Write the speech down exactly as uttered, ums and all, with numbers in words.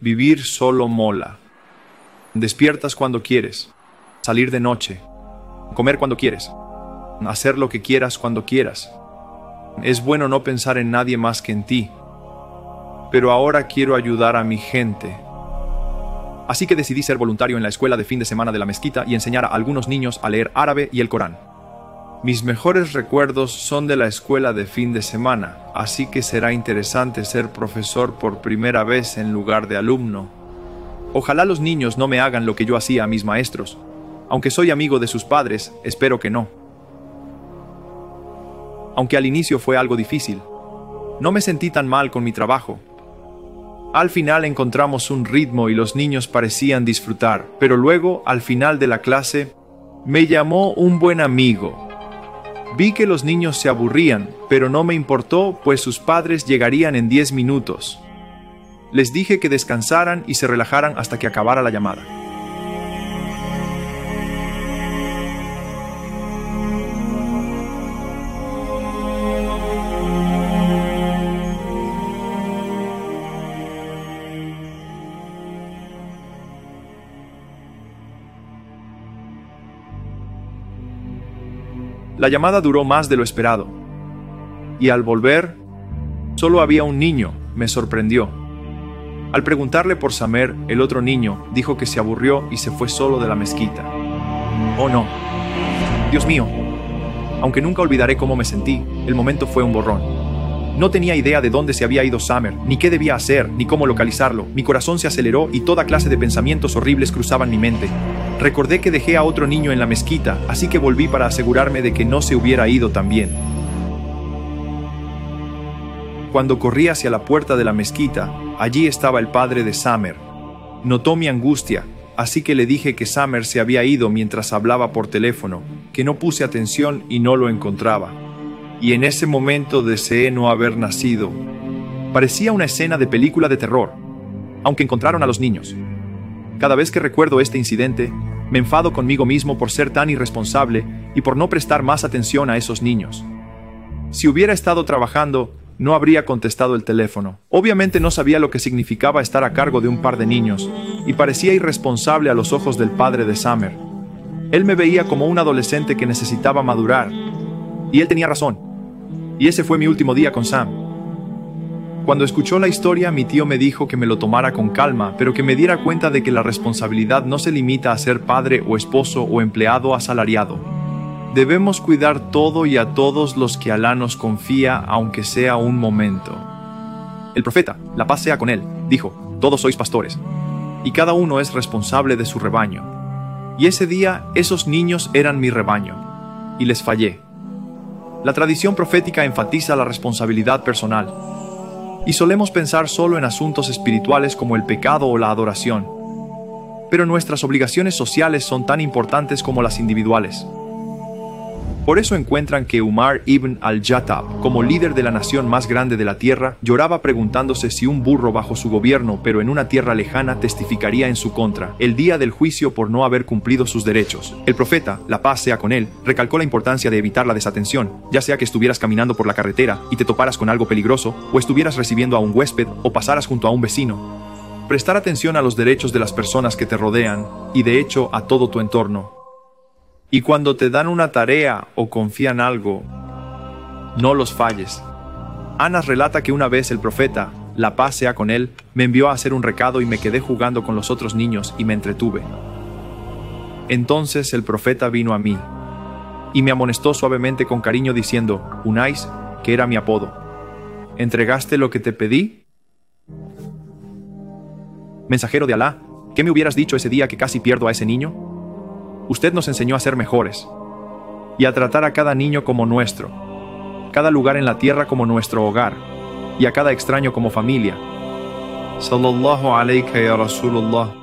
Vivir solo mola. Despiertas cuando quieres, salir de noche, comer cuando quieres, hacer lo que quieras cuando quieras. Es bueno no pensar en nadie más que en ti. Pero ahora quiero ayudar a mi gente. Así que decidí ser voluntario en la escuela de fin de semana de la mezquita y enseñar a algunos niños a leer árabe y el Corán. Mis mejores recuerdos son de la escuela de fin de semana, así que será interesante ser profesor por primera vez en lugar de alumno. Ojalá los niños no me hagan lo que yo hacía a mis maestros. Aunque soy amigo de sus padres, espero que no. Aunque al inicio fue algo difícil, no me sentí tan mal con mi trabajo. Al final encontramos un ritmo y los niños parecían disfrutar, pero luego, al final de la clase, me llamó un buen amigo. Vi que los niños se aburrían, pero no me importó, pues sus padres llegarían en diez minutos. Les dije que descansaran y se relajaran hasta que acabara la llamada. La llamada duró más de lo esperado, y al volver, solo había un niño. Me sorprendió. Al preguntarle por Samer, el otro niño dijo que se aburrió y se fue solo de la mezquita. Oh no, Dios mío. Aunque nunca olvidaré cómo me sentí, el momento fue un borrón. No tenía idea de dónde se había ido Samer, ni qué debía hacer, ni cómo localizarlo. Mi corazón se aceleró y toda clase de pensamientos horribles cruzaban mi mente. Recordé que dejé a otro niño en la mezquita, así que volví para asegurarme de que no se hubiera ido también. Cuando corrí hacia la puerta de la mezquita, allí estaba el padre de Samer. Notó mi angustia, así que le dije que Samer se había ido mientras hablaba por teléfono, que no puse atención y no lo encontraba. Y en ese momento deseé no haber nacido. Parecía una escena de película de terror, aunque encontraron a los niños. Cada vez que recuerdo este incidente, me enfado conmigo mismo por ser tan irresponsable y por no prestar más atención a esos niños. Si hubiera estado trabajando, no habría contestado el teléfono. Obviamente no sabía lo que significaba estar a cargo de un par de niños, y parecía irresponsable a los ojos del padre de Samer. Él me veía como un adolescente que necesitaba madurar, y él tenía razón. Y ese fue mi último día con Sam. Cuando escuchó la historia, mi tío me dijo que me lo tomara con calma, pero que me diera cuenta de que la responsabilidad no se limita a ser padre o esposo o empleado asalariado. Debemos cuidar todo y a todos los que Alá nos confía, aunque sea un momento. El profeta, la paz sea con él, dijo: todos sois pastores, y cada uno es responsable de su rebaño. Y ese día, esos niños eran mi rebaño, y les fallé. La tradición profética enfatiza la responsabilidad personal, y solemos pensar solo en asuntos espirituales como el pecado o la adoración. Pero nuestras obligaciones sociales son tan importantes como las individuales. Por eso encuentran que Umar ibn al-Jattab, como líder de la nación más grande de la tierra, lloraba preguntándose si un burro bajo su gobierno, pero en una tierra lejana, testificaría en su contra el día del juicio por no haber cumplido sus derechos. El profeta, la paz sea con él, recalcó la importancia de evitar la desatención, ya sea que estuvieras caminando por la carretera y te toparas con algo peligroso, o estuvieras recibiendo a un huésped, o pasaras junto a un vecino. Prestar atención a los derechos de las personas que te rodean, y de hecho a todo tu entorno. Y cuando te dan una tarea o confían algo, no los falles. Anas relata que una vez el profeta, la paz sea con él, me envió a hacer un recado y me quedé jugando con los otros niños y me entretuve. Entonces el profeta vino a mí y me amonestó suavemente con cariño diciendo: Unais, que era mi apodo, ¿entregaste lo que te pedí? Mensajero de Alá, ¿qué me hubieras dicho ese día que casi pierdo a ese niño? Usted nos enseñó a ser mejores y a tratar a cada niño como nuestro, cada lugar en la tierra como nuestro hogar y a cada extraño como familia. Sallallahu alayka ya Rasulullah.